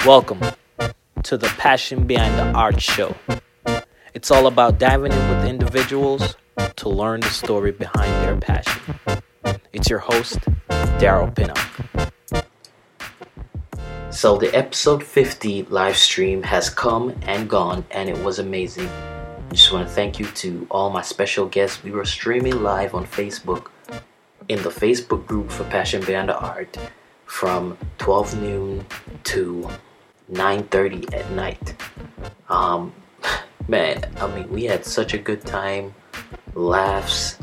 Welcome to the Passion Behind the Art Show. It's all about diving in with individuals to learn the story behind their passion. It's your host, Daryl Pinnock. So the episode 50 live stream has come and gone, and it was amazing. I just want to thank you to all my special guests. We were streaming live on Facebook in the Facebook group for Passion Behind the Art from 12 noon to 9:30 at night. We had such a good time. Laughs,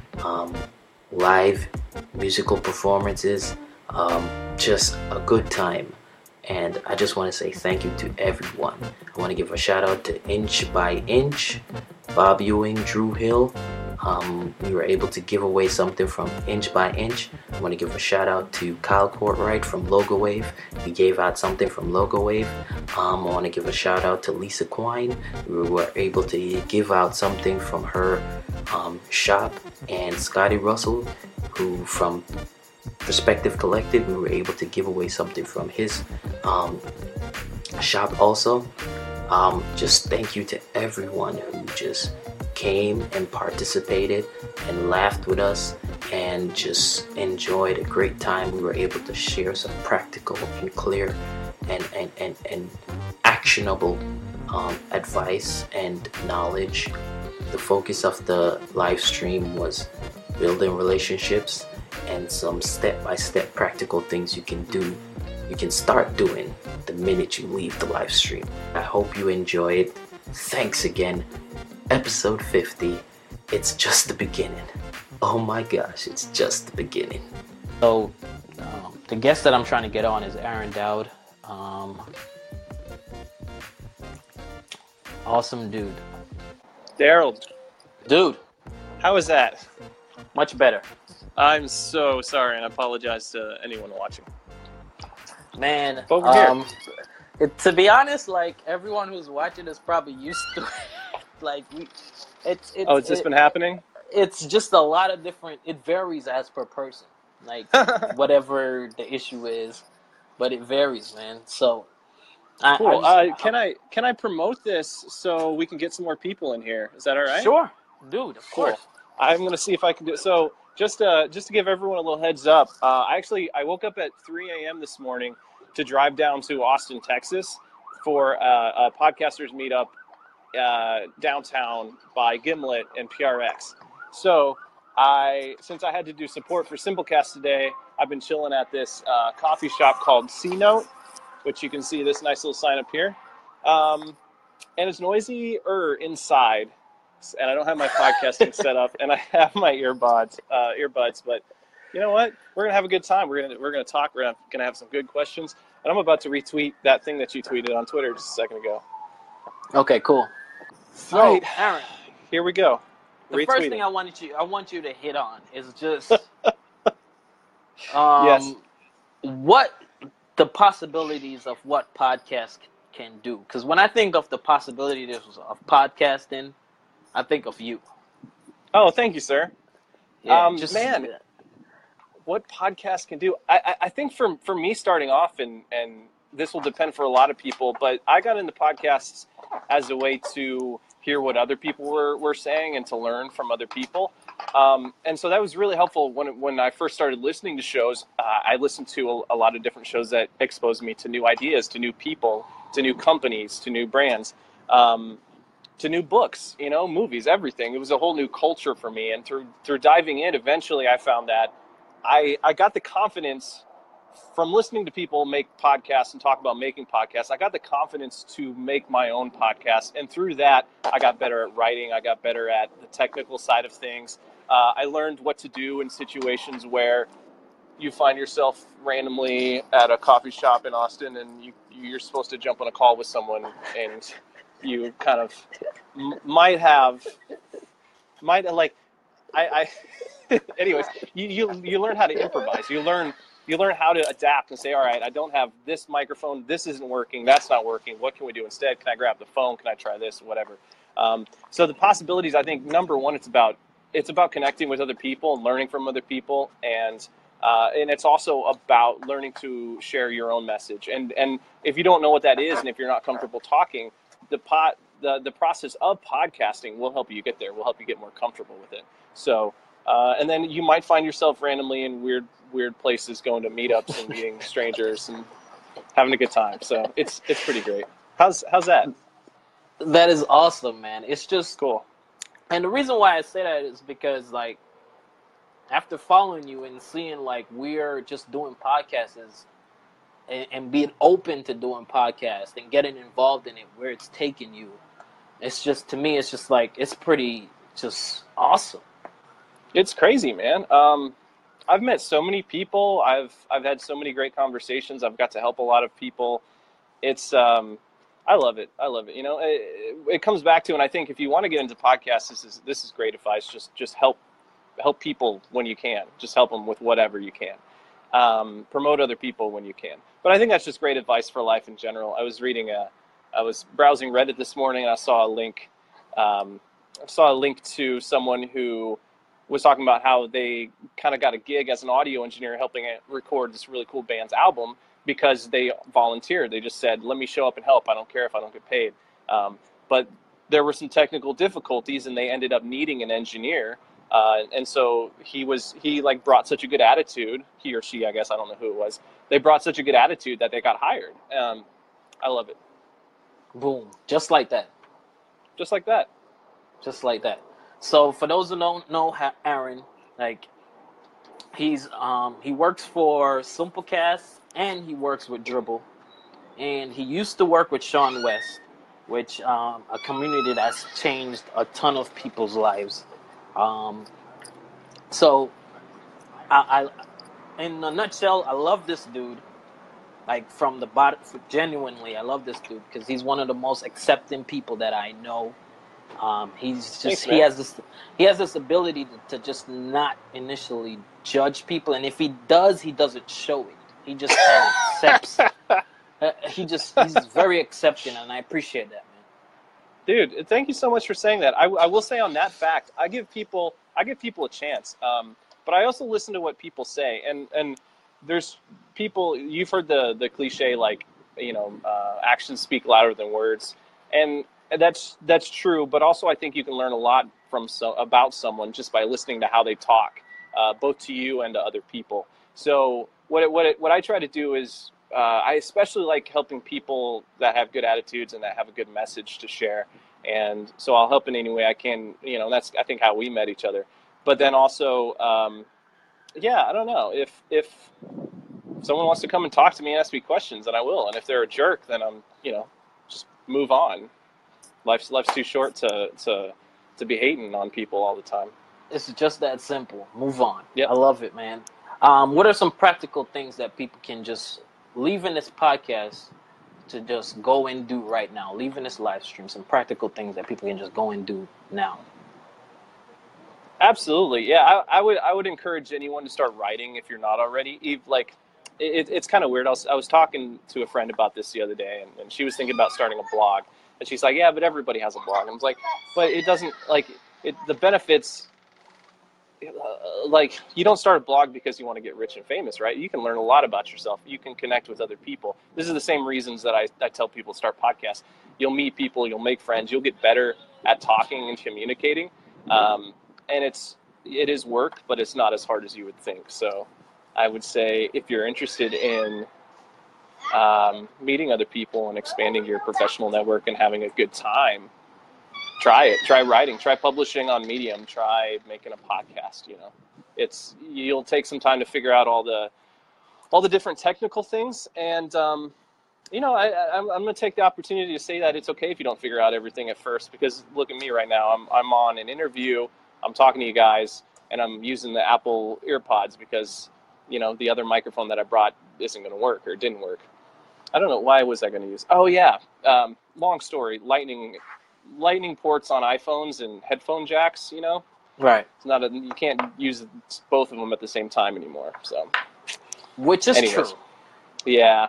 live musical performances, just a good time. And I just want to say thank you to everyone. I want to give a shout out to Inch by Inch, Bob Ewing, Drew Hill. We were able to give away something from Inch by Inch. I want to give a shout out to Kyle Courtwright from Logo Wave. He gave out something from Logo Wave. I want to give a shout out to Lisa Quine. We were able to give out something from her shop, and Scotty Russell, who from Perspective Collective, we were able to give away something from his shop also. Just thank you to everyone who just came and participated and laughed with us and just enjoyed a great time. We were able to share some practical and clear and actionable advice and knowledge. The focus of the live stream was building relationships and some step-by-step practical things you can start doing the minute you leave the live stream. I hope you enjoy it. Thanks again. Episode 50. It's just the beginning. Oh my gosh, it's just the beginning. So, the guest that I'm trying to get on is Aaron Dowd. Awesome dude. Daryl. Dude. How was that? Much better. I'm so sorry, and I apologize to anyone watching. Man, over here. To be honest, like, everyone who's watching is probably used to it. Like, it's this been happening? It's just a lot of different. It varies as per person, like whatever the issue is, but it varies, man. So, cool. Can I promote this so we can get some more people in here? Is that all right? Sure, dude. Of cool. course. I'm gonna see if I can do it. So, just to give everyone a little heads up, I woke up at 3 a.m. this morning to drive down to Austin, Texas, for a podcasters meetup downtown by Gimlet and PRX. So since I had to do support for Simplecast today, I've been chilling at this coffee shop called C Note, which you can see this nice little sign up here. And it's noisy inside, and I don't have my podcasting set up, and I have my earbuds. But you know what? We're gonna have a good time. We're gonna talk. We're gonna have some good questions, and I'm about to retweet that thing that you tweeted on Twitter just a second ago. Okay, cool. So, right, Aaron, here we go. The first thing I want you to hit on is just yes. what the possibilities of what podcast can do. Because when I think of the possibilities of podcasting, I think of you. Oh, thank you, sir. Yeah, what podcast can do? I think for me starting off, and this will depend for a lot of people, but I got into podcasts as a way to hear what other people were saying and to learn from other people. And so that was really helpful when I first started listening to shows. I listened to a lot of different shows that exposed me to new ideas, to new people, to new companies, to new brands, to new books, movies, everything. It was a whole new culture for me. And through diving in, eventually I found that I got the confidence from listening to people make podcasts and talk about making podcasts. I got the confidence to make my own podcast. And through that, I got better at writing. I got better at the technical side of things. I learned what to do in situations where you find yourself randomly at a coffee shop in Austin and you're supposed to jump on a call with someone, and you kind of anyways, you learn how to improvise. You learn how to adapt and say, all right, I don't have this microphone. This isn't working. That's not working. What can we do instead? Can I grab the phone? Can I try this? Whatever. So the possibilities, I think, number one, it's about connecting with other people and learning from other people, and And it's also about learning to share your own message. And if you don't know what that is, and if you're not comfortable talking, the process of podcasting will help you get there. Will help you get more comfortable with it. So, and then you might find yourself randomly in weird places, going to meetups and meeting strangers and having a good time. So it's pretty great. How's that? That is awesome, man. It's just Cool. And the reason why I say that is because, like, after following you and seeing, like, we're just doing podcasts and being open to doing podcasts and getting involved in it, where it's taking you, it's just, to me, it's just like, it's pretty just awesome. It's crazy, man. I've met so many people. I've had so many great conversations. I've got to help a lot of people. It's I love it. I love it. You know, it comes back to, and I think if you want to get into podcasts, this is great advice. Just help people when you can. Just help them with whatever you can. Promote other people when you can. But I think that's just great advice for life in general. I was browsing Reddit this morning, and I saw a link. To someone who was talking about how they kind of got a gig as an audio engineer helping it record this really cool band's album because they volunteered. They just said, let me show up and help. I don't care if I don't get paid. But there were some technical difficulties, and they ended up needing an engineer. And so he brought such a good attitude, he or she, I guess, I don't know who it was. They brought such a good attitude that they got hired. I love it. Boom. Just like that. Just like that. Just like that. So for those who don't know Aaron, like, he works for Simplecast and he works with Dribbble, and he used to work with Sean West, which a community that's changed a ton of people's lives. So I in a nutshell, I love this dude. Like, from the bottom, genuinely, I love this dude because he's one of the most accepting people that I know. Thanks, he has this ability to just not initially judge people, and if he does, he doesn't show it. He just kind of accepts. He's very accepting, and I appreciate that, man. Dude, thank you so much for saying that. I will say on that fact, I give people a chance, but I also listen to what people say, and there's people, you've heard the cliche, like, actions speak louder than words, and that's true. But also, I think you can learn a lot about someone just by listening to how they talk, both to you and to other people. So what I try to do is, I especially like helping people that have good attitudes and that have a good message to share. And so I'll help in any way I can. That's, I think, how we met each other. But then also, I don't know, if someone wants to come and talk to me and ask me questions, then I will. And if they're a jerk, then I'm, just move on. Life's too short to be hating on people all the time. It's just that simple. Move on. Yep. I love it, man. What are some practical things that people can just leave in this podcast to just go and do right now? Leave in this live stream some practical things that people can just go and do now. Absolutely, yeah. I would encourage anyone to start writing if you're not already. It's kind of weird. I was talking to a friend about this the other day, and she was thinking about starting a blog, and she's like, "Yeah, but everybody has a blog." And I was like, "But it doesn't the benefits." Like, you don't start a blog because you want to get rich and famous, right? You can learn a lot about yourself. You can connect with other people. This is the same reasons that I tell people to start podcasts. You'll meet people, you'll make friends, you'll get better at talking and communicating. And it is work, but it's not as hard as you would think. So I would say, if you're interested in meeting other people and expanding your professional network and having a good time, try it. Try writing. Try publishing on Medium. Try making a podcast. You'll take some time to figure out all the different technical things. And I'm going to take the opportunity to say that it's okay if you don't figure out everything at first. Because look at me right now. I'm on an interview. I'm talking to you guys, and I'm using the Apple EarPods because the other microphone that I brought isn't going to work, or didn't work. I don't know, why was I going to use? Oh yeah. Long story. Lightning ports on iPhones and headphone jacks, Right. It's you can't use both of them at the same time anymore. So, which is true. Yeah.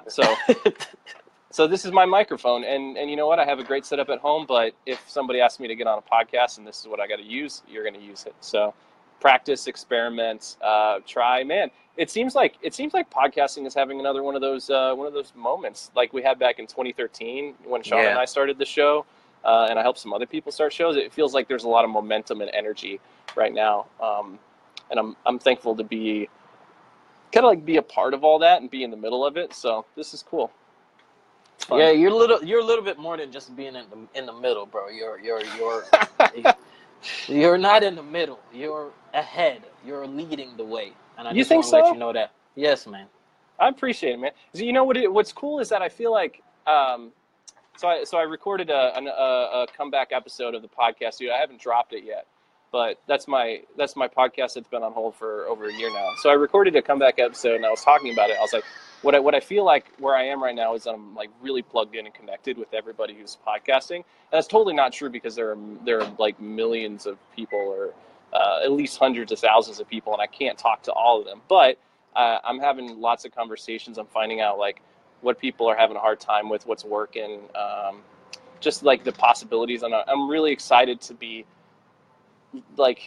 So this is my microphone, and you know what? I have a great setup at home. But if somebody asks me to get on a podcast and this is what I got to use, you're going to use it. So practice, experiment, try. Man, it seems like podcasting is having another one of those moments like we had back in 2013 when Sean and I started the show, and I helped some other people start shows. It feels like there's a lot of momentum and energy right now, and I'm thankful to be a part of all that and be in the middle of it. So this is cool. Yeah, you're a little bit more than just being in the middle, bro. You're not in the middle. You're ahead. You're leading the way. And I You just think want to let so? you know that. Yes, man. I appreciate it, man. So you know what's cool is that I feel like so I recorded a comeback episode of the podcast, dude. I haven't dropped it yet, but that's my podcast that's been on hold for over a year now. So I recorded a comeback episode and I was talking about it. I was like, what I feel like where I am right now is I'm like really plugged in and connected with everybody who's podcasting. And that's totally not true because there are like millions of people or at least hundreds of thousands of people, and I can't talk to all of them. But I'm having lots of conversations. I'm finding out like what people are having a hard time with, what's working, just like the possibilities. And I'm really excited to be like,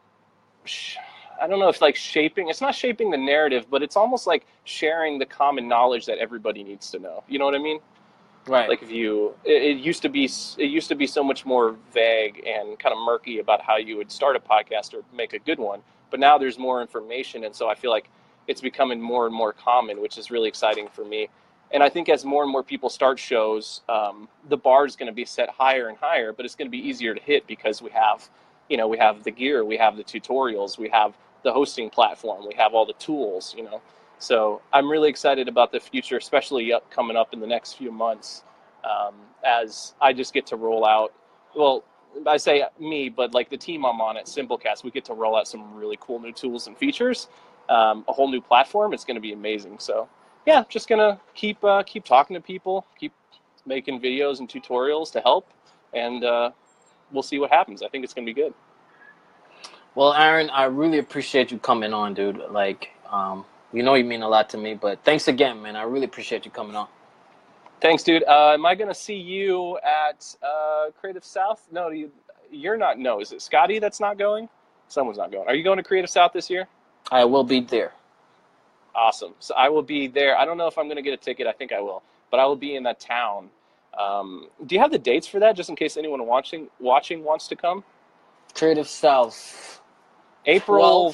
I don't know if like it's not shaping the narrative, but it's almost like sharing the common knowledge that everybody needs to know. You know what I mean? Right. Like it used to be so much more vague and kind of murky about how you would start a podcast or make a good one. But now there's more information. And so I feel like it's becoming more and more common, which is really exciting for me. And I think as more and more people start shows, the bar is going to be set higher and higher, but it's going to be easier to hit because we have the gear, we have the tutorials, we have the hosting platform, we have all the tools, So I'm really excited about the future, especially coming up in the next few months, as I just get to roll out. Well, I say me, but like the team I'm on at Simplecast, we get to roll out some really cool new tools and features, a whole new platform. It's going to be amazing. So yeah, just gonna keep talking to people, keep making videos and tutorials to help, and we'll see what happens. I think it's going to be good. Well, Aaron, I really appreciate you coming on, dude. Like, you mean a lot to me, but thanks again, man. I really appreciate you coming on. Thanks, dude. Am I going to see you at Creative South? No, you're not. No, is it Scotty that's not going? Someone's not going. Are you going to Creative South this year? I will be there. Awesome. So I will be there. I don't know if I'm going to get a ticket. I think I will. But I will be in that town. Do you have the dates for that, just in case anyone watching wants to come? Creative South. April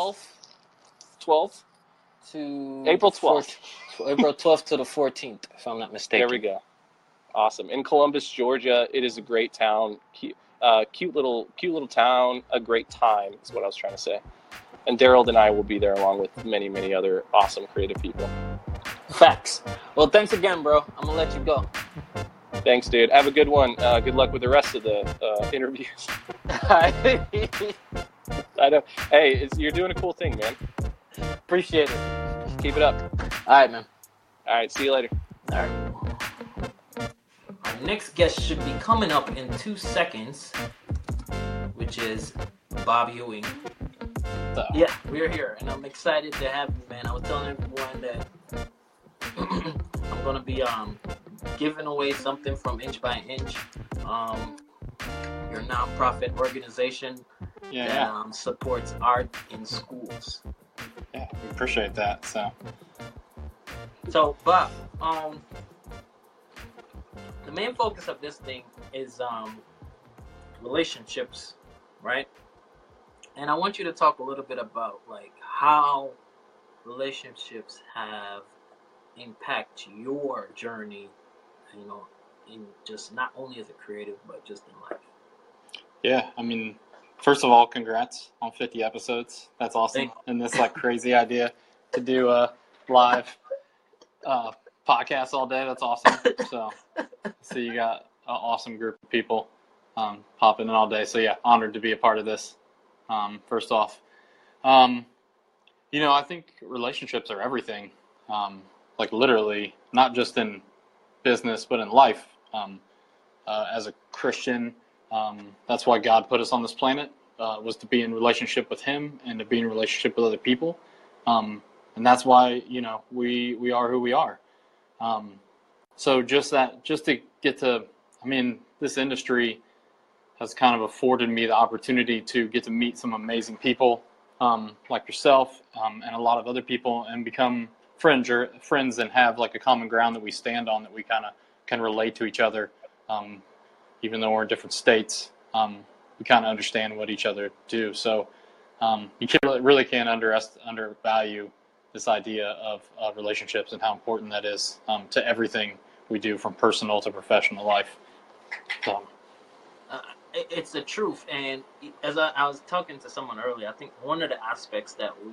12th to April 12th. April 12th to the 14th, if I'm not mistaken. There we go. Awesome. In Columbus, Georgia. It is a great town. Cute little town. A great time is what I was trying to say. And Daryl and I will be there along with many, many other awesome creative people. Facts. Well, thanks again, bro. I'm gonna let you go. Thanks, dude. Have a good one. Good luck with the rest of the interviews. I know. Hey, you're doing a cool thing, man. Appreciate it. Keep it up. All right, man. All right. See you later. All right. Our next guest should be coming up in 2 seconds, which is Bob Ewing. Yeah, we're here, and I'm excited to have you, man. I was telling everyone that I'm going to be giving away something from Inch by Inch, your nonprofit organization that supports art in schools. Yeah, we appreciate that. So, Bob, the main focus of this thing is relationships, right? And I want you to talk a little bit about like how relationships have impacted your journey, in just not only as a creative, but just in life. Yeah, I mean, first of all, congrats on 50 episodes. That's awesome. And this like crazy idea to do a live podcast all day. That's awesome. So you got an awesome group of people popping in all day. So yeah, honored to be a part of this. First off, I think relationships are everything. Like literally, not just in business, but in life. As a Christian, that's why God put us on this planet, was to be in relationship with Him and to be in relationship with other people. And that's why, we are who we are. So just to get to, this industry has kind of afforded me the opportunity to get to meet some amazing people like yourself and a lot of other people, and become friends and have like a common ground that we stand on, that we kind of can relate to each other. Even though we're in different states, we kind of understand what each other do. So you really can't undervalue this idea of relationships and how important that is to everything we do, from personal to professional life. So. It's the truth. And as I was talking to someone earlier, I think one of the aspects that we,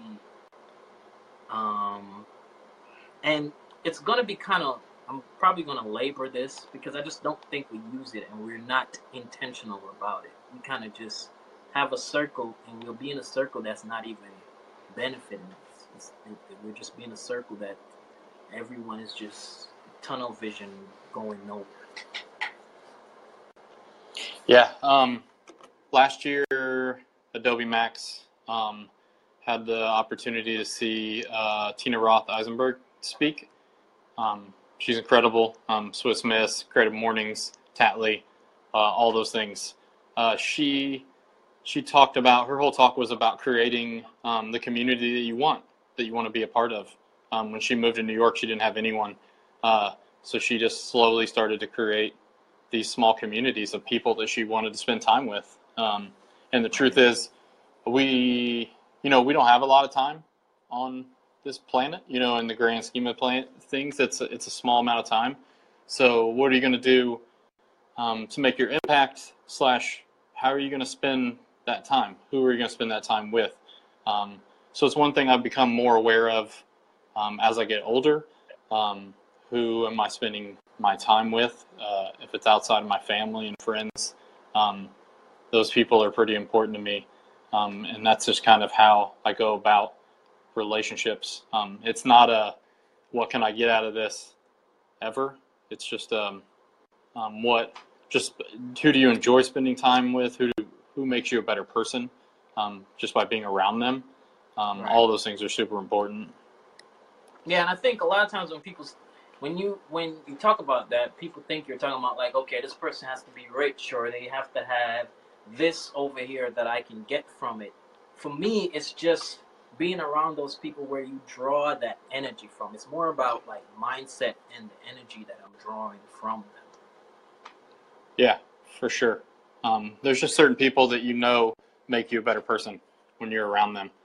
and it's going to be kind of, I'm probably going to labor this because I just don't think we use it, and we're not intentional about it. We kind of just have a circle, and we'll be in a circle that's not even benefiting us. We're just being a circle that everyone is just tunnel vision going nowhere. Yeah. Last year, Adobe Max had the opportunity to see Tina Roth Eisenberg speak. She's incredible. Swiss Miss, Creative Mornings, Tattly, all those things. She talked about, her whole talk was about creating the community that you want to be a part of. When she moved to New York, she didn't have anyone. So she just slowly started to create these small communities of people that she wanted to spend time with. And the truth is, we don't have a lot of time on this planet, in the grand scheme of things. It's a small amount of time. So what are you going to do to make your impact / how are you going to spend that time? Who are you going to spend that time with? So it's one thing I've become more aware of as I get older. Who am I spending my time with? If it's outside of my family and friends, those people are pretty important to me. And that's just kind of how I go about relationships. It's not a, what can I get out of this ever? It's just, who do you enjoy spending time with? Who makes you a better person? Just by being around them. Right. All those things are super important. Yeah. And I think a lot of times when you talk about that, people think you're talking about like, okay, this person has to be rich, or they have to have this over here that I can get from it. For me, it's just being around those people where you draw that energy from. It's more about like mindset and the energy that I'm drawing from them. Yeah, for sure. There's just certain people that make you a better person when you're around them.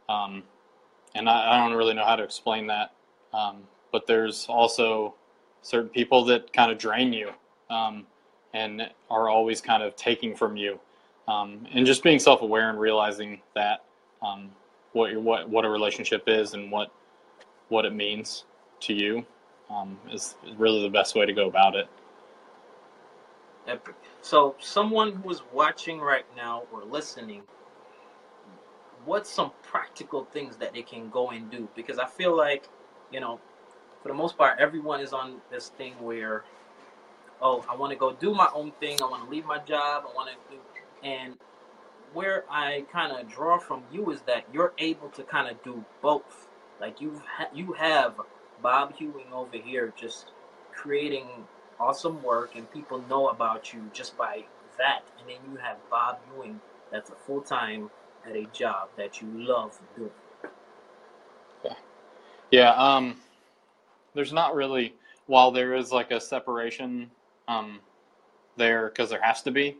And I don't really know how to explain that. But there's also certain people that kind of drain you and are always kind of taking from you. And just being self-aware and realizing that what a relationship is and what it means to you is really the best way to go about it. Epic. So someone who is watching right now or listening, what's some practical things that they can go and do? Because I feel like, for the most part, everyone is on this thing where, I want to go do my own thing. I want to leave my job. And where I kind of draw from you is that you're able to kind of do both. Like you have Bob Hewing over here just creating awesome work, and people know about you just by that. And then you have Bob Hewing that's a full-time at a job that you love doing. Yeah. There's not really, while there is like a separation there, because there has to be,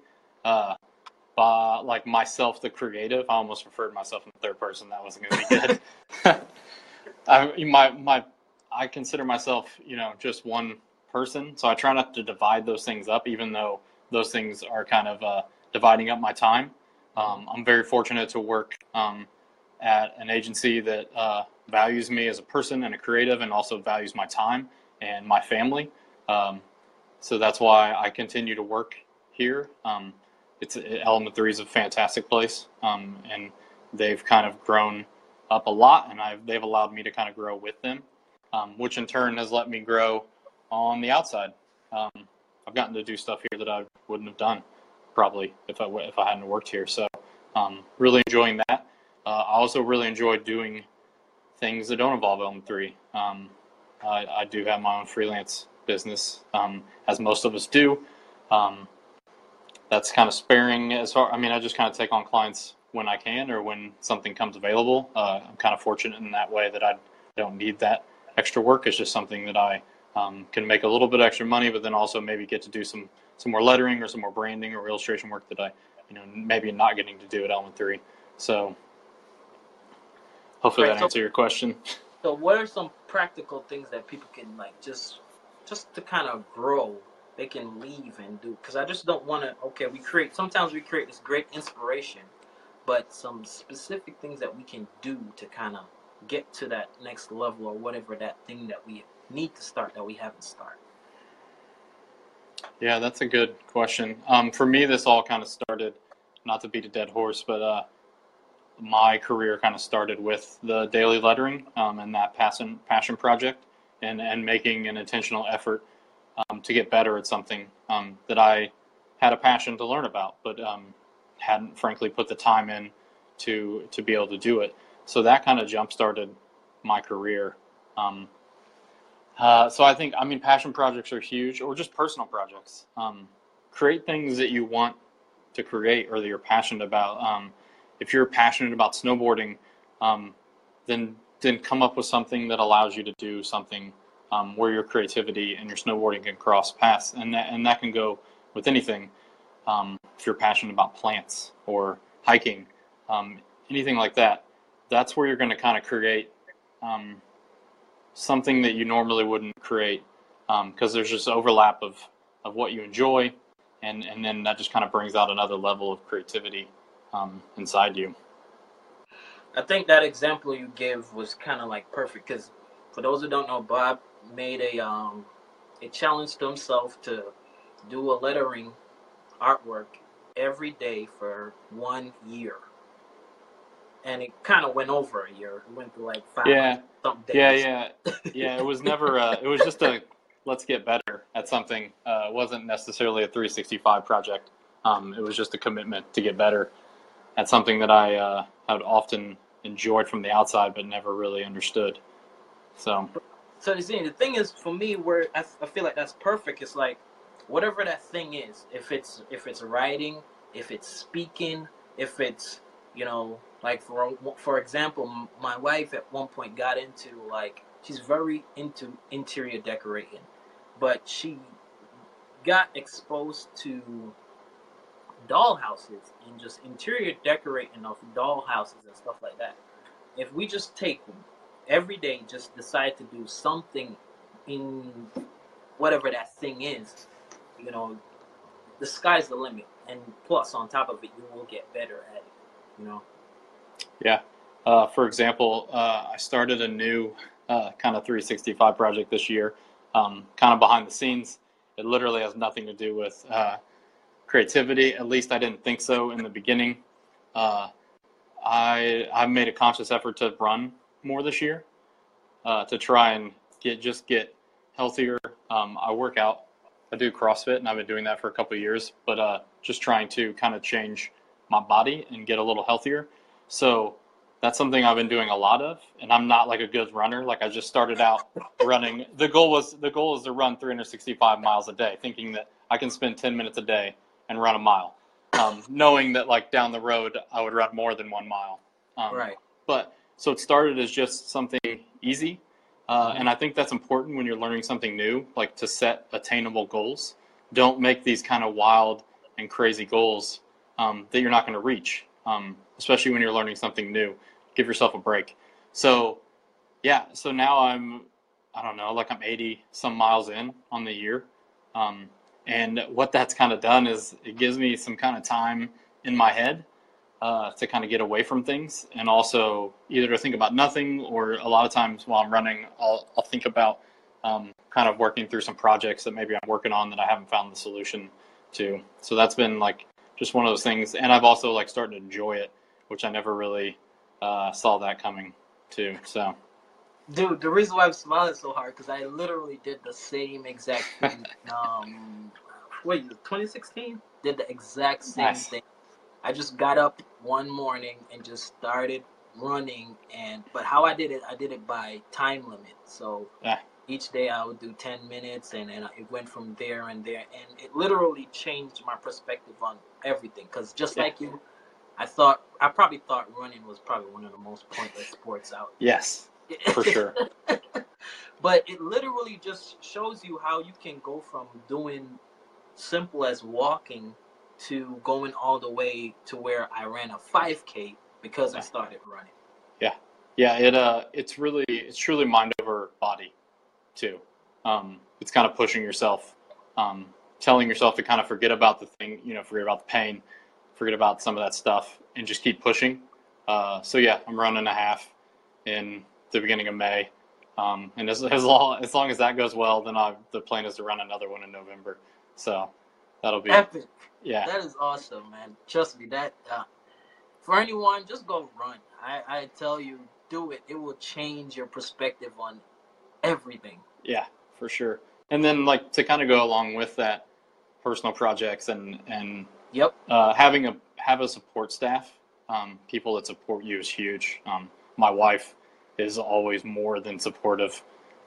like myself, the creative, I almost referred to myself in the third person. That wasn't going to be good. I consider myself, just one person. So I try not to divide those things up, even though those things are kind of dividing up my time. I'm very fortunate to work at an agency that values me as a person and a creative, and also values my time and my family. So that's why I continue to work here. Element 3 is a fantastic place, and they've kind of grown up a lot, and they've allowed me to kind of grow with them, which in turn has let me grow on the outside. I've gotten to do stuff here that I wouldn't have done probably if I hadn't worked here. So really enjoying that. I also really enjoy doing things that don't involve Element 3. I do have my own freelance business, as most of us do. that's kind of sparing as far. I mean, I just kind of take on clients when I can or when something comes available. I'm kind of fortunate in that way that I don't need that extra work. It's just something that I can make a little bit extra money, but then also maybe get to do some more lettering or some more branding or illustration work that I, maybe not getting to do at Element 3. So hopefully that answers your question. So what are some practical things that people can like just to kind of grow, they can leave and do? Because I just don't want to, sometimes we create this great inspiration, but some specific things that we can do to kind of get to that next level or whatever that thing that we need to start that we haven't started. Yeah, that's a good question. For me, this all kind of started, not to beat a dead horse, but my career kind of started with the daily lettering and that passion project and making an intentional effort to get better at something that I had a passion to learn about, but hadn't frankly put the time in to be able to do it. So that kind of jump-started my career. So I think, passion projects are huge, or just personal projects. Create things that you want to create or that you're passionate about. If you're passionate about snowboarding, then come up with something that allows you to do something where your creativity and your snowboarding can cross paths, and that can go with anything. If you're passionate about plants or hiking, anything like that, that's where you're going to kind of create something that you normally wouldn't create, because there's just overlap of what you enjoy, and then that just kind of brings out another level of creativity inside you. I think that example you gave was kind of like perfect, because for those who don't know, Bob made a challenge to himself to do a lettering artwork every day for 1 year, and it kind of went over a year. It went through like 5 something days. Yeah. It was never. It was just a let's get better at something. It wasn't necessarily a 365 project. It was just a commitment to get better at something that I had often enjoyed from the outside, but never really understood. So you see, the thing is, for me, where I feel like that's perfect. It's like whatever that thing is. If it's writing, if it's speaking, if it's like for example, my wife at one point got into she's very into interior decorating, but she got exposed to doll houses and just interior decorating of doll houses and stuff like that. If we just take every day, just decide to do something in whatever that thing is, the sky's the limit. And plus, on top of it, you will get better at it, Yeah. For example, I started a new kind of 365 project this year, kind of behind the scenes. It literally has nothing to do with creativity. At least I didn't think so in the beginning. I made a conscious effort to run more this year to try and get healthier. I work out. I do CrossFit, and I've been doing that for a couple of years, but just trying to kind of change my body and get a little healthier. So that's something I've been doing a lot of, and I'm not like a good runner. Like I just started out running. The goal is to run 365 miles a day, thinking that I can spend 10 minutes a day and run a mile, knowing that like down the road I would run more than 1 mile. Right. But so it started as just something easy. And I think that's important when you're learning something new, like to set attainable goals. Don't make these kind of wild and crazy goals that you're not going to reach, especially when you're learning something new. Give yourself a break. So now I'm 80 some miles in on the year. And what that's kind of done is it gives me some kind of time in my head to kind of get away from things, and also either to think about nothing, or a lot of times while I'm running, I'll think about kind of working through some projects that maybe I'm working on that I haven't found the solution to. So that's been like just one of those things. And I've also like started to enjoy it, which I never really saw that coming too. So. Dude, the reason why I'm smiling so hard, because I literally did the same exact thing. 2016? Did the exact same thing. I just got up one morning and just started running, but how I did it by time limit. So Each day I would do 10 minutes, and it went from there and there. And it literally changed my perspective on everything. Because just like you, I probably thought running was probably one of the most pointless sports out. Yes, for sure. But it literally just shows you how you can go from doing simple as walking to going all the way to where I ran a 5K because I started running. Yeah. It's truly mind over body too. It's kind of pushing yourself, telling yourself to kind of forget about the thing, forget about the pain, forget about some of that stuff, and just keep pushing. So yeah, I'm running a half in the beginning of May. And as long as that goes well, then the plan is to run another one in November. So that'll be epic. Yeah, that is awesome, man. Trust me, that for anyone, just go run. I tell you, do it. It will change your perspective on everything. Yeah, for sure. And then to kind of go along with that, personal projects and yep, have a support staff, people that support you is huge. My wife is always more than supportive,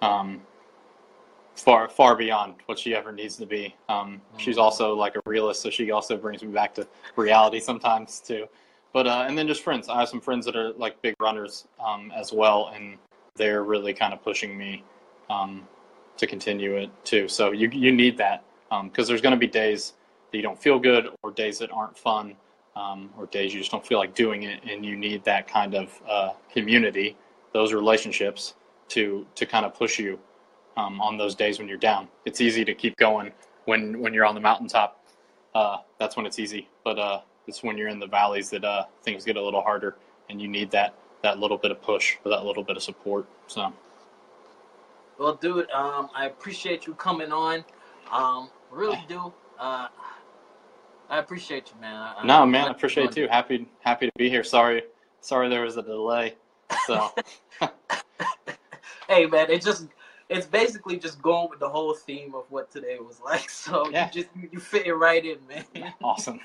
far beyond what she ever needs to be. She's also like a realist, so she also brings me back to reality sometimes too. But and then just friends. I have some friends that are like big runners as well, and they're really kind of pushing me to continue it too. So you need that because there's going to be days that you don't feel good, or days that aren't fun, or days you just don't feel like doing it, and you need that kind of community, those relationships to kind of push you on those days when you're down. It's easy to keep going when you're on the mountaintop. That's when it's easy, but it's when you're in the valleys that things get a little harder, and you need that little bit of push or that little bit of support. So, well, dude, I appreciate you coming on. Really do. I appreciate you, man. I appreciate it too. Happy to be here. Sorry there was a delay. So, hey, man, it's basically just going with the whole theme of what today was like. So yeah. you fit it right in, man. Awesome.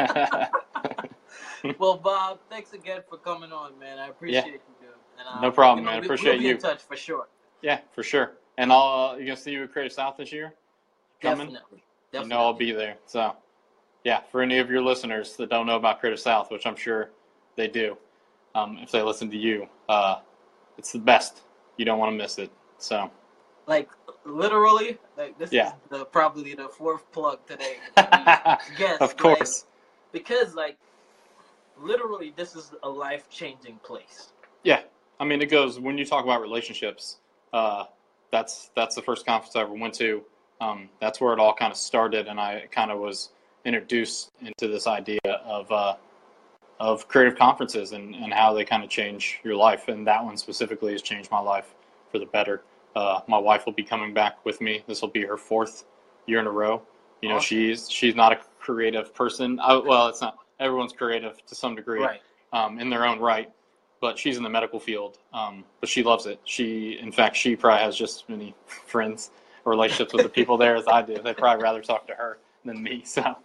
Well, Bob, thanks again for coming on, man. I appreciate you, dude. And, no problem, man. I appreciate we'll be in touch for sure. Yeah, for sure. And you're gonna see you at Creative South this year. Definitely. I'll be there. So, yeah, for any of your listeners that don't know about Creative South, which I'm sure they do, if they listen to you, it's the best. You don't want to miss it. So, like literally, this is probably the fourth plug today. Yes, of course, because literally, this is a life-changing place. Yeah, I mean, it goes when you talk about relationships. That's the first conference I ever went to. That's where it all kind of started, and I kind of was introduced into this idea of creative conferences and how they kind of change your life. And that one specifically has changed my life for the better. My wife will be coming back with me. This will be her 4th year in a row. Awesome. She's not a creative person. Well, it's not. Everyone's creative to some degree, right. In their own right. But she's in the medical field. But she loves it. In fact, she probably has just as many friends or relationships with the people there as I do. They'd probably rather talk to her than me. So.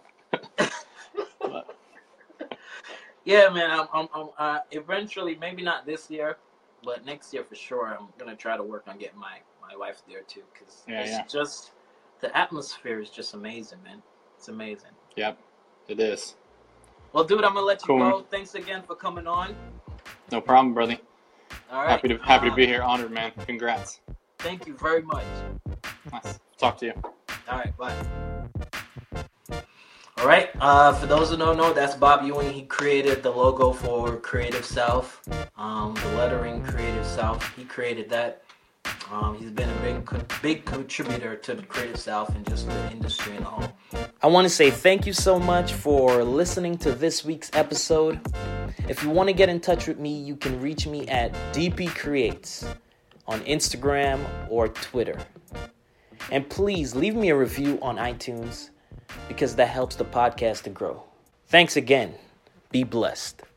Yeah, man. I'm eventually, maybe not this year, but next year for sure. I'm gonna try to work on getting my wife there too, because just the atmosphere is just amazing, man. It's amazing. Yep, it is. Well, dude, I'm gonna let you go. Thanks again for coming on. No problem, brother. All right. Happy to be here. Honored, man. Congrats. Thank you very much. Nice. Talk to you. All right. Bye. All right. For those who don't know, that's Bob Ewing. He created the logo for Creative South. The lettering Creative South. He created that. He's been a big contributor to the Creative South and just the industry in all. I want to say thank you so much for listening to this week's episode. If you want to get in touch with me, you can reach me at DP Creates on Instagram or Twitter. And please leave me a review on iTunes because that helps the podcast to grow. Thanks again. Be blessed.